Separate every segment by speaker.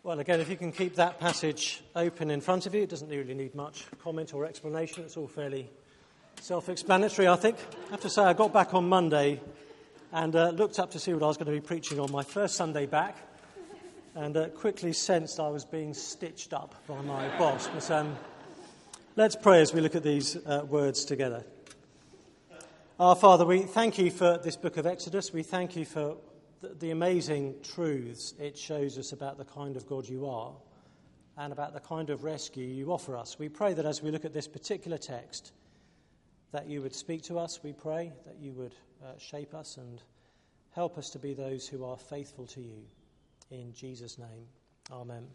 Speaker 1: Well, again, if you can keep that passage open in front of you, it doesn't really need much comment or explanation. It's all fairly self-explanatory, I think. I have to say, I got back on Monday and looked up to see what I was going to be preaching on my first Sunday back, and quickly sensed I was being stitched up by my boss. But let's pray as we look at these words together. Our Father, we thank you for this book of Exodus. We thank you for the amazing truths it shows us about the kind of God you are and about the kind of rescue you offer us. We pray that as we look at this particular text, that you would speak to us. We pray that you would shape us and help us to be those who are faithful to you. In Jesus' name, amen.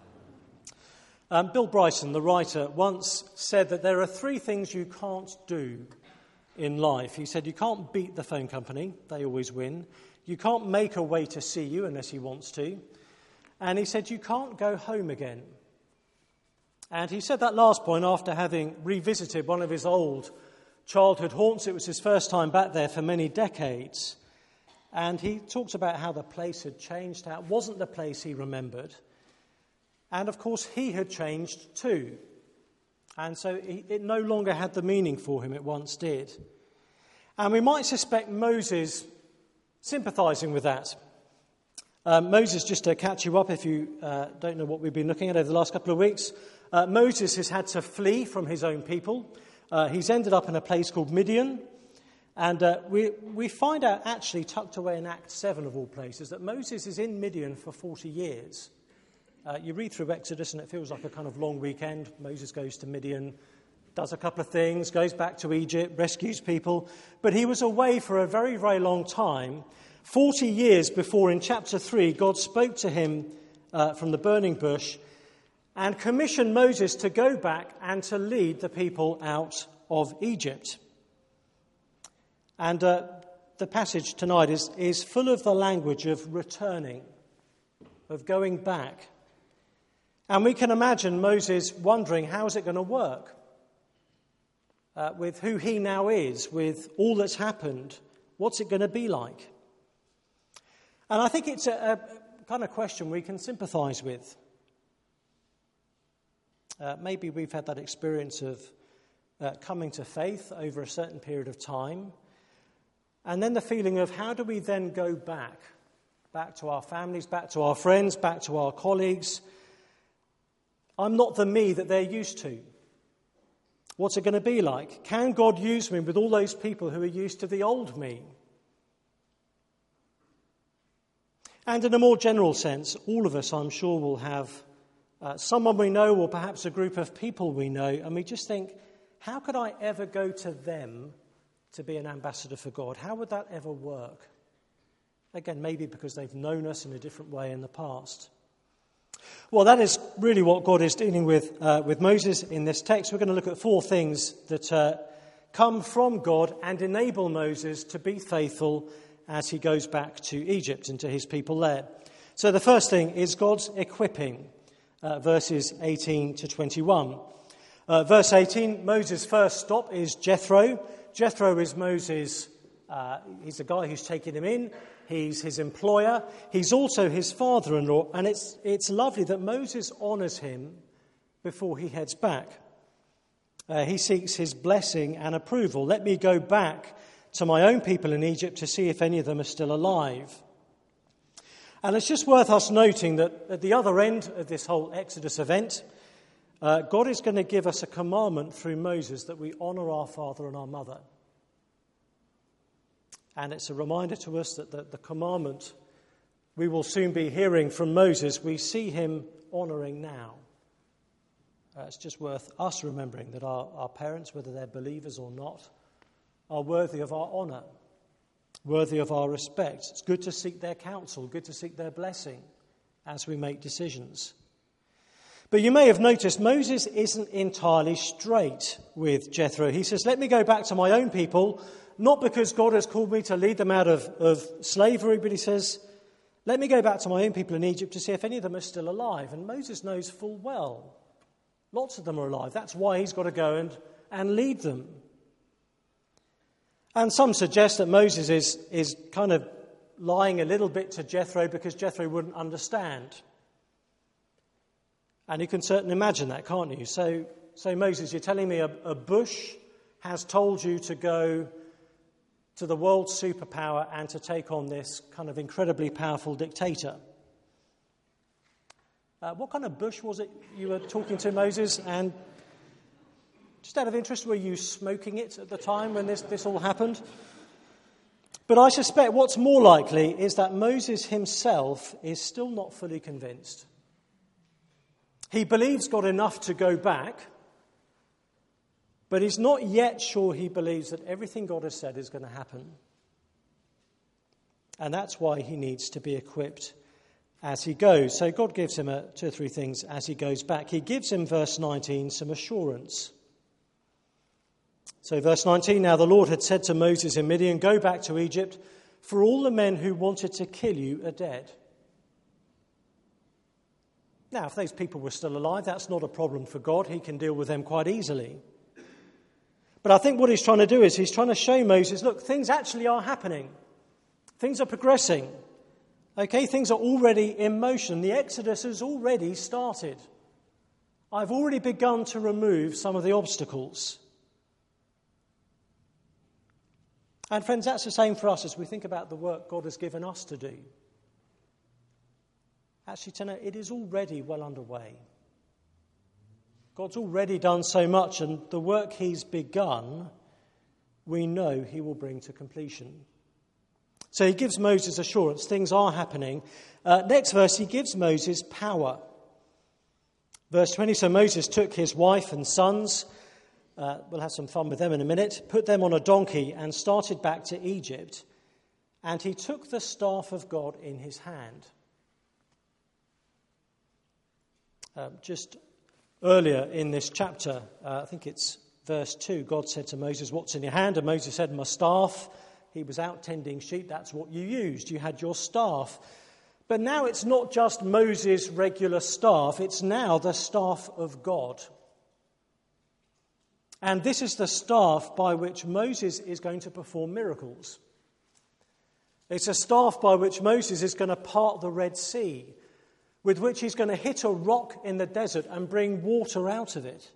Speaker 1: Bill Bryson, the writer, once said that there are three things you can't do in life. He said you can't beat the phone company, they always win. You can't make a waiter see you unless he wants to. And he said you can't go home again. And he said that last point after having revisited one of his old childhood haunts. It was his first time back there for many decades. And he talked about how the place had changed, how it wasn't the place he remembered. And of course he had changed too. And so it no longer had the meaning for him it once did. And we might suspect Moses sympathising with that. Moses, just to catch you up if you don't know what we've been looking at over the last couple of weeks, Moses has had to flee from his own people. He's ended up in a place called Midian. And we find out actually tucked away in Acts 7 of all places that Moses is in Midian for 40 years. You read through Exodus and it feels like a kind of long weekend. Moses goes to Midian, does a couple of things, goes back to Egypt, rescues people. But he was away for a very, very long time, 40 years before in chapter 3, God spoke to him from the burning bush and commissioned Moses to go back and to lead the people out of Egypt. And the passage tonight is full of the language of returning, of going back. And we can imagine Moses wondering, how is it going to work? With who he now is, with all that's happened, what's it going to be like? And I think it's a kind of question we can sympathise with. Maybe we've had that experience of coming to faith over a certain period of time, and then the feeling of how do we then go back to our families, back to our friends, back to our colleagues. I'm not the me that they're used to. What's it going to be like? Can God use me with all those people who are used to the old me? And in a more general sense, all of us, I'm sure, will have someone we know or perhaps a group of people we know, and we just think, how could I ever go to them to be an ambassador for God? How would that ever work? Again, maybe because they've known us in a different way in the past. Well, that is really what God is dealing with Moses in this text. We're going to look at four things that come from God and enable Moses to be faithful as he goes back to Egypt and to his people there. So the first thing is God's equipping, verses 18 to 21. Verse 18, Moses' first stop is Jethro. Jethro is Moses', he's the guy who's taken him in. He's his employer. He's also his father-in-law. And it's lovely that Moses honours him before he heads back. He seeks his blessing and approval. Let me go back to my own people in Egypt to see if any of them are still alive. And it's just worth us noting that at the other end of this whole Exodus event, God is going to give us a commandment through Moses that we honour our father and our mother. And it's a reminder to us that the commandment we will soon be hearing from Moses, we see him honouring now. It's just worth us remembering that our parents, whether they're believers or not, are worthy of our honour, worthy of our respect. It's good to seek their counsel, good to seek their blessing as we make decisions. But you may have noticed Moses isn't entirely straight with Jethro. He says, let me go back to my own people, not because God has called me to lead them out of slavery, but he says, let me go back to my own people in Egypt to see if any of them are still alive. And Moses knows full well lots of them are alive. That's why he's got to go and lead them. And some suggest that Moses is kind of lying a little bit to Jethro because Jethro wouldn't understand. And you can certainly imagine that, can't you? So Moses, you're telling me a bush has told you to go to the world's superpower and to take on this kind of incredibly powerful dictator. What kind of bush was it you were talking to, Moses? And just out of interest, were you smoking it at the time when this all happened? But I suspect what's more likely is that Moses himself is still not fully convinced. He believes God enough to go back, but he's not yet sure he believes that everything God has said is going to happen. And that's why he needs to be equipped as he goes. So God gives him 2 or 3 things as he goes back. He gives him, verse 19, some assurance. So verse 19, now the Lord had said to Moses in Midian, go back to Egypt, for all the men who wanted to kill you are dead. Now, if those people were still alive, that's not a problem for God. He can deal with them quite easily. But I think what he's trying to do is he's trying to show Moses, look, things actually are happening. Things are progressing. Okay, things are already in motion. The Exodus has already started. I've already begun to remove some of the obstacles. And friends, that's the same for us as we think about the work God has given us to do. Actually, to know it is already well underway. God's already done so much, and the work he's begun, we know he will bring to completion. So he gives Moses assurance, things are happening. Next verse, he gives Moses power. Verse 20, so Moses took his wife and sons, we'll have some fun with them in a minute, put them on a donkey and started back to Egypt. And he took the staff of God in his hand. Just earlier in this chapter, I think it's verse 2, God said to Moses, what's in your hand? And Moses said, my staff. He was out tending sheep. That's what you used. You had your staff. But now it's not just Moses' regular staff. It's now the staff of God. And this is the staff by which Moses is going to perform miracles. It's a staff by which Moses is going to part the Red Sea, with which he's going to hit a rock in the desert and bring water out of it.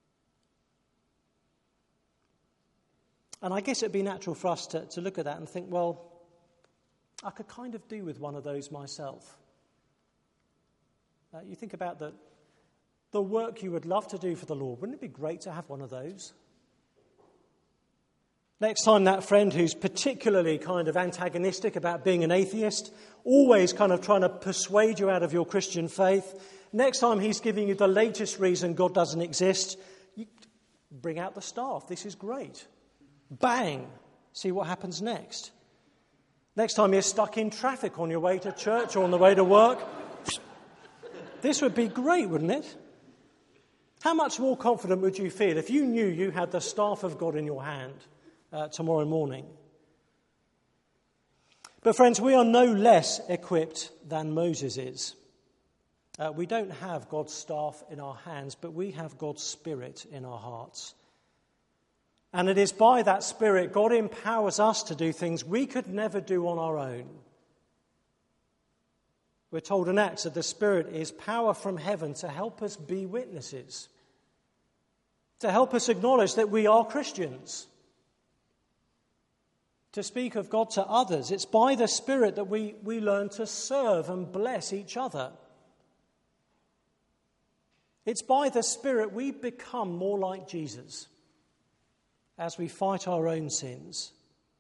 Speaker 1: And I guess it'd be natural for us to look at that and think, well, I could kind of do with one of those myself. You think about the work you would love to do for the Lord. Wouldn't it be great to have one of those? Next time that friend who's particularly kind of antagonistic about being an atheist, always kind of trying to persuade you out of your Christian faith, next time he's giving you the latest reason God doesn't exist, you bring out the staff. This is great. Bang! See what happens next. Next time you're stuck in traffic on your way to church or on the way to work, this would be great, wouldn't it? How much more confident would you feel if you knew you had the staff of God in your hand tomorrow morning? But friends, we are no less equipped than Moses is. We don't have God's staff in our hands, but we have God's Spirit in our hearts. And it is by that Spirit God empowers us to do things we could never do on our own. We're told in Acts that the Spirit is power from heaven to help us be witnesses, to help us acknowledge that we are Christians, to speak of God to others. It's by the Spirit that we learn to serve and bless each other. It's by the Spirit we become more like Jesus as we fight our own sins.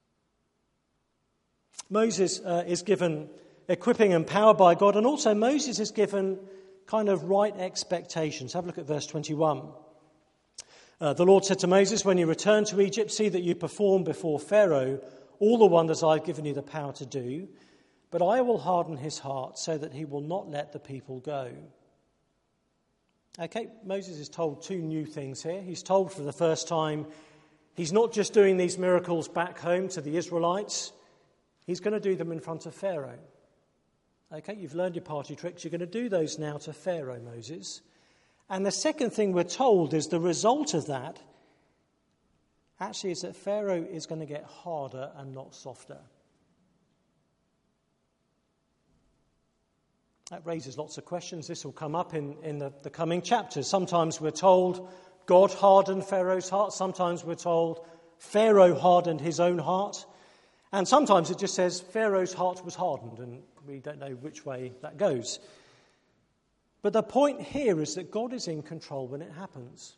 Speaker 1: Moses is given equipping and power by God, and also Moses is given kind of right expectations. Have a look at verse 21. The Lord said to Moses, when you return to Egypt, see that you perform before Pharaoh all the wonders I've given you the power to do, but I will harden his heart so that he will not let the people go. Okay, Moses is told 2 new things here. He's told for the first time he's not just doing these miracles back home to the Israelites. He's going to do them in front of Pharaoh. Okay, you've learned your party tricks. You're going to do those now to Pharaoh, Moses. And the second thing we're told is the result of that actually is that Pharaoh is going to get harder and not softer. That raises lots of questions. This will come up in the coming chapters. Sometimes we're told God hardened Pharaoh's heart. Sometimes we're told Pharaoh hardened his own heart. And sometimes it just says Pharaoh's heart was hardened, and we don't know which way that goes. But the point here is that God is in control when it happens.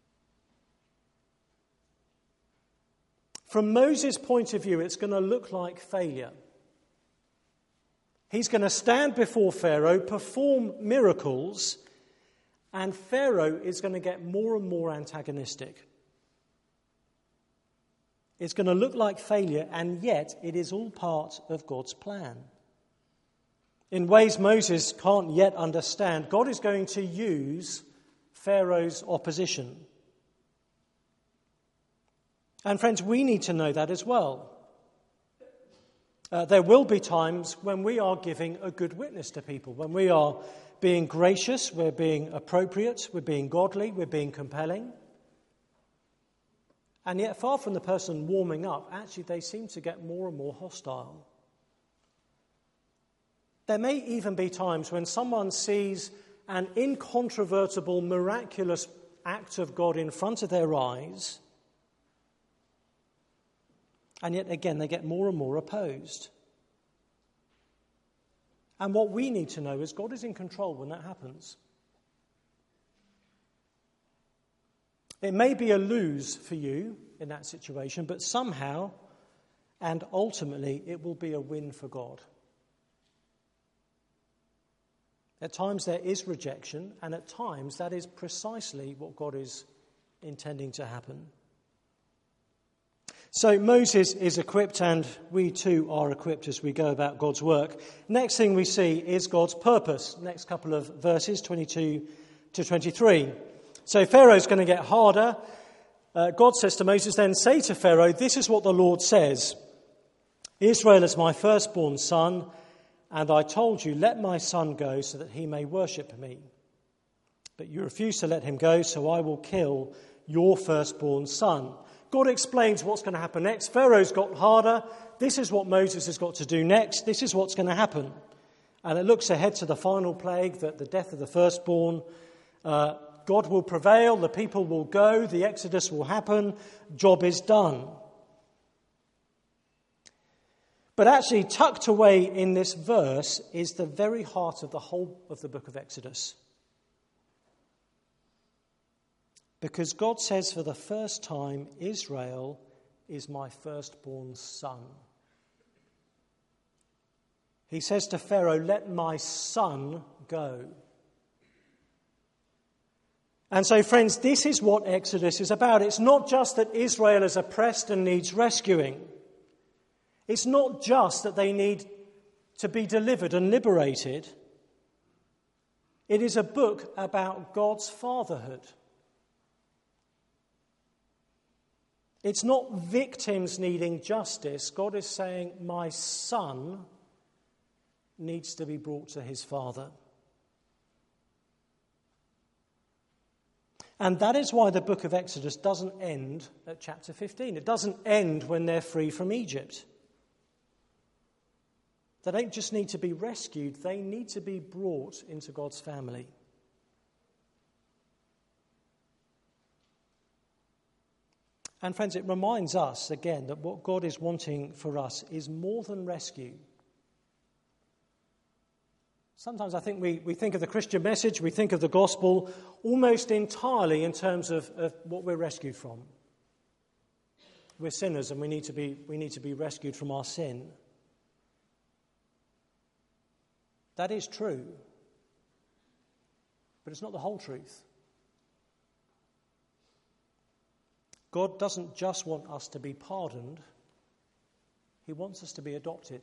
Speaker 1: From Moses' point of view, it's going to look like failure. He's going to stand before Pharaoh, perform miracles, and Pharaoh is going to get more and more antagonistic. It's going to look like failure, and yet it is all part of God's plan. In ways Moses can't yet understand, God is going to use Pharaoh's opposition. And friends, we need to know that as well. There will be times when we are giving a good witness to people, when we are being gracious, we're being appropriate, we're being godly, we're being compelling. And yet, far from the person warming up, actually they seem to get more and more hostile. There may even be times when someone sees an incontrovertible, miraculous act of God in front of their eyes, and yet again they get more and more opposed. And what we need to know is God is in control when that happens. It may be a lose for you in that situation, but somehow and ultimately it will be a win for God. At times there is rejection, and at times that is precisely what God is intending to happen. So Moses is equipped, and we too are equipped as we go about God's work. Next thing we see is God's purpose. Next couple of verses, 22 to 23. So Pharaoh's going to get harder. God says to Moses, then say to Pharaoh, this is what the Lord says. Israel is my firstborn son, and I told you, let my son go so that he may worship me. But you refuse to let him go, so I will kill your firstborn son. God explains what's going to happen next. Pharaoh's got harder. This is what Moses has got to do next. This is what's going to happen. And it looks ahead to the final plague, that the death of the firstborn. God will prevail, the people will go, the Exodus will happen, job is done. But actually, tucked away in this verse is the very heart of the whole of the book of Exodus. Because God says for the first time, Israel is my firstborn son. He says to Pharaoh, let my son go. And so, friends, this is what Exodus is about. It's not just that Israel is oppressed and needs rescuing. It's not just that they need to be delivered and liberated. It is a book about God's fatherhood. It's not victims needing justice. God is saying, my son needs to be brought to his father. And that is why the book of Exodus doesn't end at chapter 15. It doesn't end when they're free from Egypt. They don't just need to be rescued, they need to be brought into God's family. And friends, it reminds us again that what God is wanting for us is more than rescue. Sometimes I think we think of the Christian message, we think of the gospel almost entirely in terms of what we're rescued from. We're sinners and we need to be rescued from our sin. That is true, but it's not the whole truth. God doesn't just want us to be pardoned, he wants us to be adopted.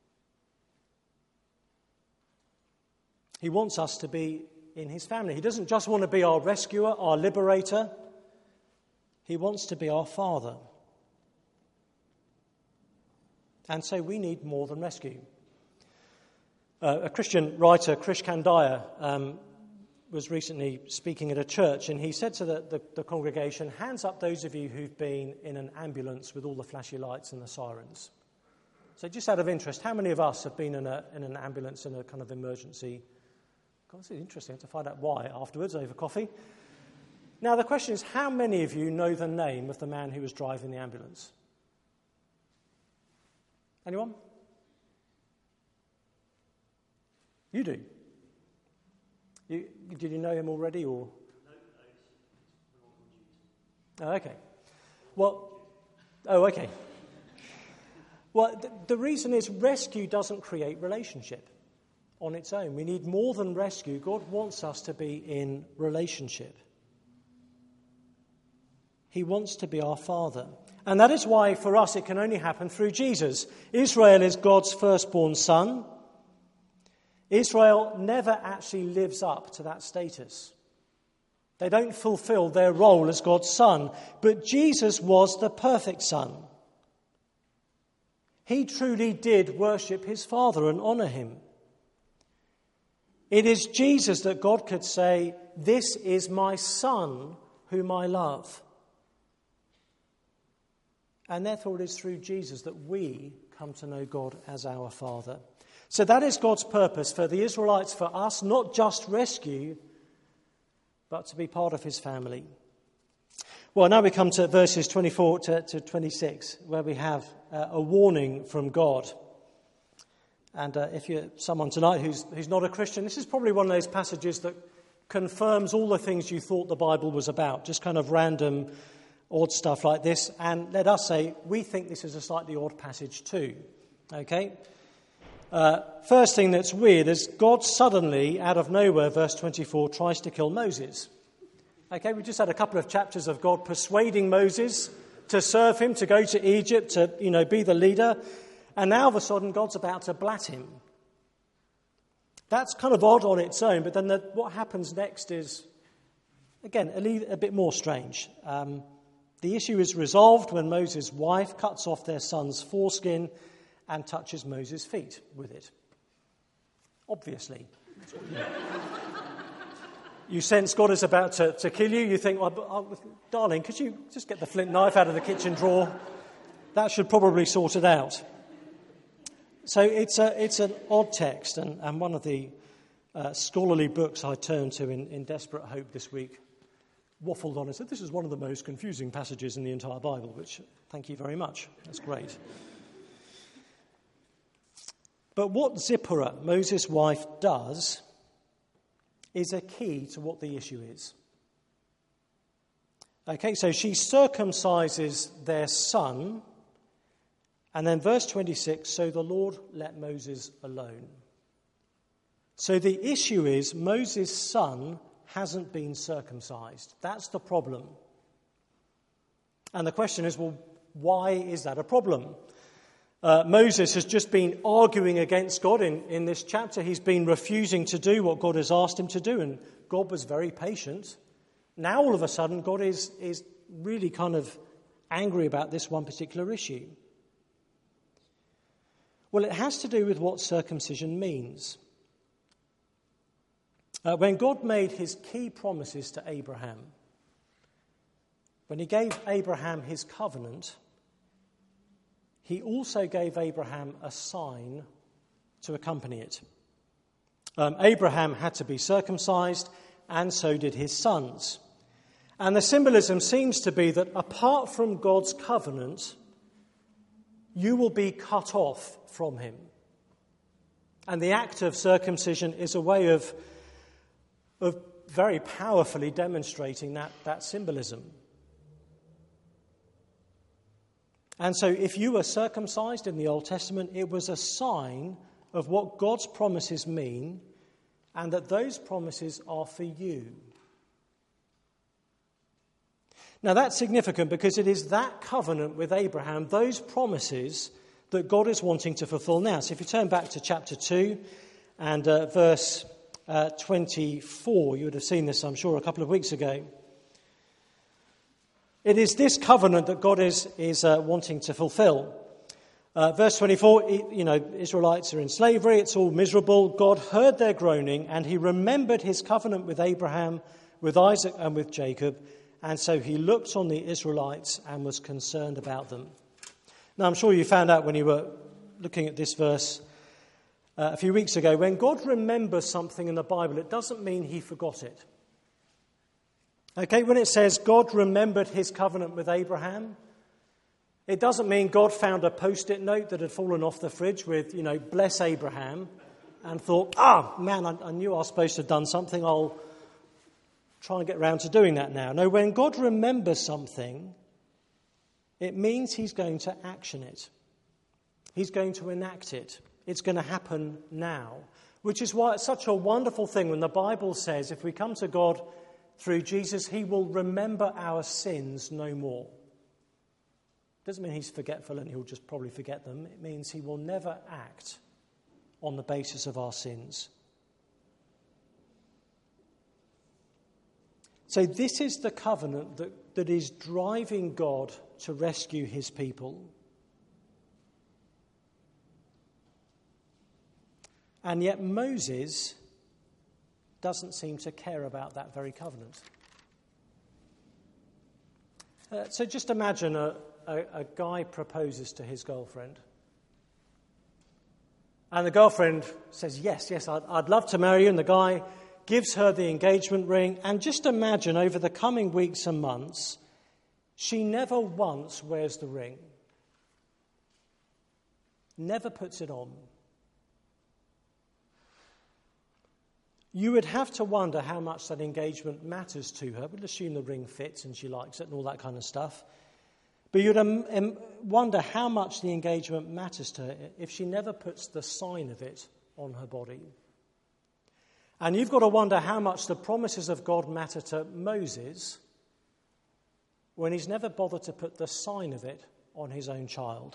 Speaker 1: He wants us to be in his family. He doesn't just want to be our rescuer, our liberator. He wants to be our father. And so we need more than rescue. A Christian writer, Krish Kandiah, was recently speaking at a church, and he said to the congregation, hands up those of you who've been in an ambulance with all the flashy lights and the sirens. So just out of interest, how many of us have been in an ambulance in a kind of emergency? God, this is interesting. I have to find out why afterwards over coffee. Now, the question is, how many of you know the name of the man who was driving the ambulance? Anyone? You do? Did you know him already, or? Oh, okay. Okay. Well, the reason is rescue doesn't create relationship on its own. We need more than rescue. God wants us to be in relationship. He wants to be our Father. And that is why, for us, it can only happen through Jesus. Israel is God's firstborn son. Israel never actually lives up to that status. They don't fulfill their role as God's son. But Jesus was the perfect son. He truly did worship his Father and honour him. It is Jesus that God could say, "This is my Son whom I love." And therefore it is through Jesus that we come to know God as our Father. So that is God's purpose for the Israelites, for us, not just rescue, but to be part of his family. Well, now we come to verses 24 to 26, where we have a warning from God. And if you're someone tonight who's not a Christian, this is probably one of those passages that confirms all the things you thought the Bible was about, just kind of random, odd stuff like this. And let us say, we think this is a slightly odd passage too. Okay? First thing that's weird is God suddenly, out of nowhere, verse 24, tries to kill Moses. Okay, we just had a couple of chapters of God persuading Moses to serve him, to go to Egypt, to, be the leader. And now, all of a sudden, God's about to blat him. That's kind of odd on its own, but then what happens next is, again, a bit more strange. The issue is resolved when Moses' wife cuts off their son's foreskin and touches Moses' feet with it. Obviously. You sense God is about to kill you. You think, darling, could you just get the flint knife out of the kitchen drawer? That should probably sort it out. So it's an odd text, and one of the scholarly books I turned to in desperate hope this week waffled on and said, this is one of the most confusing passages in the entire Bible, which, thank you very much. That's great. But what Zipporah, Moses' wife, does is a key to what the issue is. Okay, so she circumcises their son, and then verse 26, so the Lord let Moses alone. So the issue is Moses' son hasn't been circumcised. That's the problem. And the question is, well, why is that a problem? Moses has just been arguing against God in this chapter. He's been refusing to do what God has asked him to do, and God was very patient. Now, all of a sudden, God is really kind of angry about this one particular issue. Well, it has to do with what circumcision means. When God made his key promises to Abraham, when he gave Abraham his covenant, he also gave Abraham a sign to accompany it. Abraham had to be circumcised, and so did his sons. And the symbolism seems to be that apart from God's covenant, you will be cut off from him. And the act of circumcision is a way of very powerfully demonstrating that symbolism. And so if you were circumcised in the Old Testament, it was a sign of what God's promises mean, and that those promises are for you. Now that's significant because it is that covenant with Abraham, those promises, that God is wanting to fulfill now. So if you turn back to chapter 2 and verse 24, you would have seen this, I'm sure, a couple of weeks ago. It is this covenant that God is wanting to fulfill. Verse 24, Israelites are in slavery, it's all miserable. God heard their groaning, and he remembered his covenant with Abraham, with Isaac, and with Jacob, and so he looked on the Israelites and was concerned about them. Now, I'm sure you found out when you were looking at this verse a few weeks ago. When God remembers something in the Bible, it doesn't mean he forgot it. Okay, when it says God remembered his covenant with Abraham, it doesn't mean God found a post-it note that had fallen off the fridge with, bless Abraham, and thought, man, I knew I was supposed to have done something. I'll try and get around to doing that now. No, when God remembers something, it means he's going to action it. He's going to enact it. It's going to happen now, which is why it's such a wonderful thing when the Bible says if we come to God through Jesus, he will remember our sins no more. Doesn't mean he's forgetful and he'll just probably forget them. It means he will never act on the basis of our sins. So this is the covenant that is driving God to rescue his people. And yet Moses doesn't seem to care about that very covenant. So just imagine a guy proposes to his girlfriend. And the girlfriend says, yes, I'd love to marry you. And the guy gives her the engagement ring. And just imagine over the coming weeks and months, she never once wears the ring. Never puts it on. You would have to wonder how much that engagement matters to her. We'll assume the ring fits and she likes it and all that kind of stuff. But you'd wonder how much the engagement matters to her if she never puts the sign of it on her body. And you've got to wonder how much the promises of God matter to Moses when he's never bothered to put the sign of it on his own child.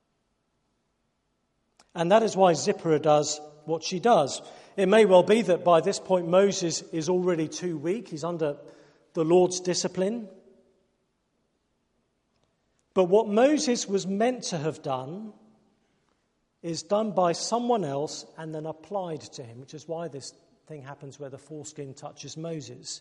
Speaker 1: And that is why Zipporah does what she does. It may well be that by this point Moses is already too weak. He's under the Lord's discipline. But what Moses was meant to have done is done by someone else and then applied to him, which is why this thing happens where the foreskin touches Moses.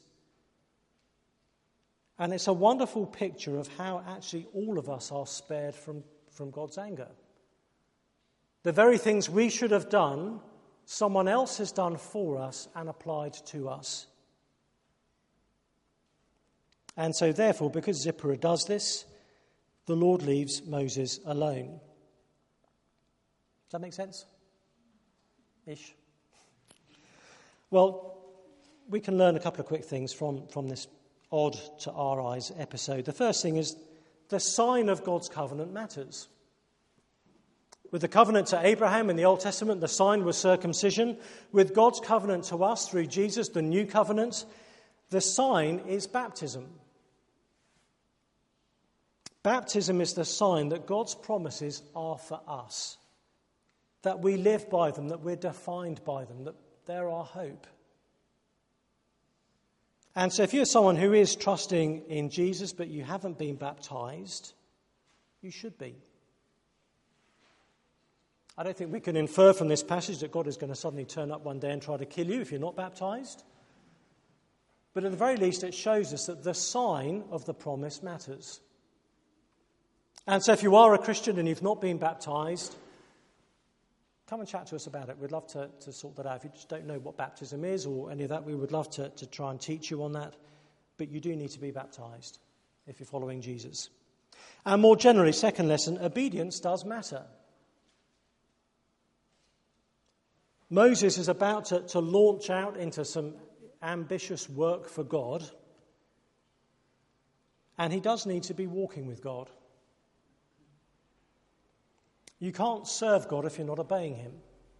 Speaker 1: And it's a wonderful picture of how actually all of us are spared from God's anger. The very things we should have done, someone else has done for us and applied to us. And so therefore, because Zipporah does this, the Lord leaves Moses alone. Does that make sense? Ish. Well, we can learn a couple of quick things from this odd to our eyes episode. The first thing is the sign of God's covenant matters. With the covenant to Abraham in the Old Testament, the sign was circumcision. With God's covenant to us through Jesus, the new covenant, the sign is baptism. Baptism is the sign that God's promises are for us, that we live by them, that we're defined by them, that they're our hope. And so if you're someone who is trusting in Jesus but you haven't been baptized, you should be. I don't think we can infer from this passage that God is going to suddenly turn up one day and try to kill you if you're not baptized. But at the very least, it shows us that the sign of the promise matters. And so if you are a Christian and you've not been baptized, come and chat to us about it. We'd love to sort that out. If you just don't know what baptism is or any of that, we would love to try and teach you on that. But you do need to be baptized if you're following Jesus. And more generally, second lesson, obedience does matter. Moses is about to launch out into some ambitious work for God, and he does need to be walking with God. You can't serve God if you're not obeying him.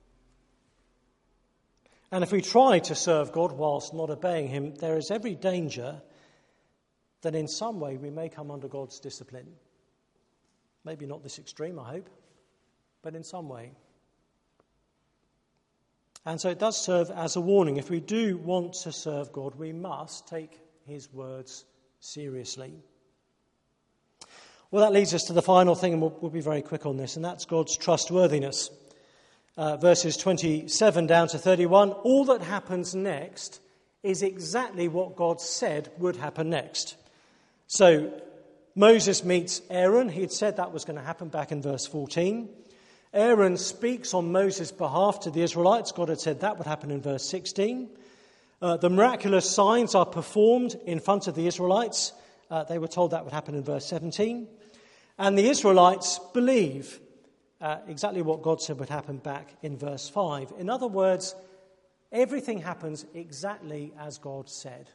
Speaker 1: And if we try to serve God whilst not obeying him, there is every danger that in some way we may come under God's discipline. Maybe not this extreme, I hope, but in some way. And so it does serve as a warning. If we do want to serve God, we must take his words seriously. Well, that leads us to the final thing, and we'll be very quick on this, and that's God's trustworthiness. Verses 27 down to 31, all that happens next is exactly what God said would happen next. So Moses meets Aaron. He had said that was going to happen back in verse 14. Aaron speaks on Moses' behalf to the Israelites. God had said that would happen in verse 16. The miraculous signs are performed in front of the Israelites. They were told that would happen in verse 17. And the Israelites believe exactly what God said would happen back in verse 5. In other words, everything happens exactly as God said.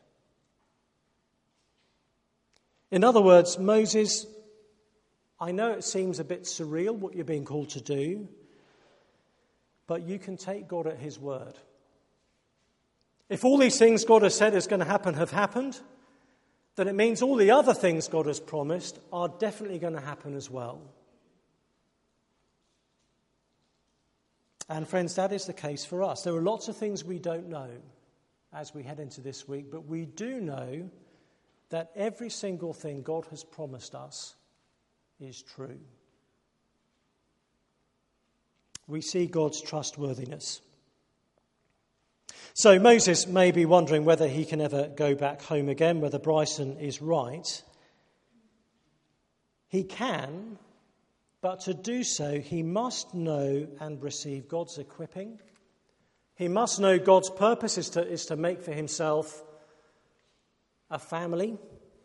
Speaker 1: In other words, Moses, I know it seems a bit surreal what you're being called to do, but you can take God at his word. If all these things God has said is going to happen have happened, then it means all the other things God has promised are definitely going to happen as well. And friends, that is the case for us. There are lots of things we don't know as we head into this week, but we do know that every single thing God has promised us is true. We see God's trustworthiness. So Moses may be wondering whether he can ever go back home again, whether Bryson is right. He can, but to do so, he must know and receive God's equipping. He must know God's purpose is to make for himself a family.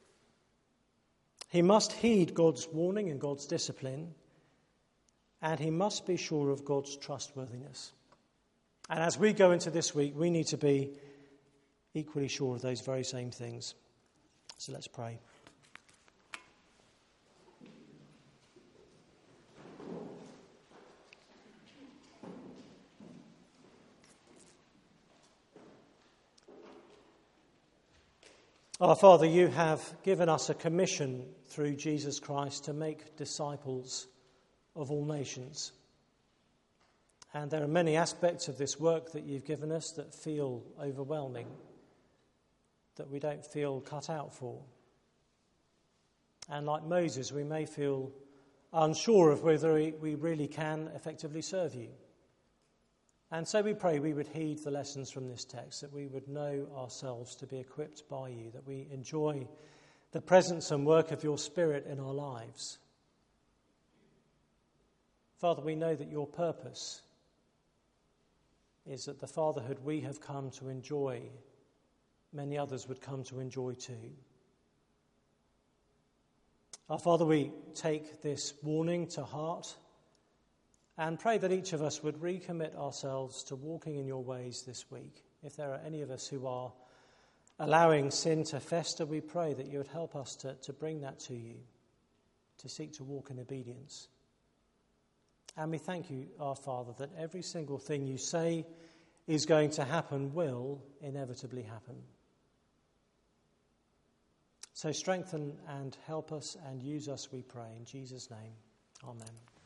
Speaker 1: He must heed God's warning and God's discipline, and he must be sure of God's trustworthiness. And as we go into this week, we need to be equally sure of those very same things. So let's pray. Our Father, you have given us a commission through Jesus Christ to make disciples of all nations. And there are many aspects of this work that you've given us that feel overwhelming, that we don't feel cut out for. And like Moses, we may feel unsure of whether we really can effectively serve you. And so we pray we would heed the lessons from this text, that we would know ourselves to be equipped by you, that we enjoy the presence and work of your Spirit in our lives. Father, we know that your purpose is that the fatherhood we have come to enjoy, many others would come to enjoy too. Our Father, we take this warning to heart and pray that each of us would recommit ourselves to walking in your ways this week. If there are any of us who are allowing sin to fester, we pray that you would help us to bring that to you, to seek to walk in obedience. And we thank you, our Father, that every single thing you say is going to happen will inevitably happen. So strengthen and help us and use us, we pray. In Jesus' name, amen.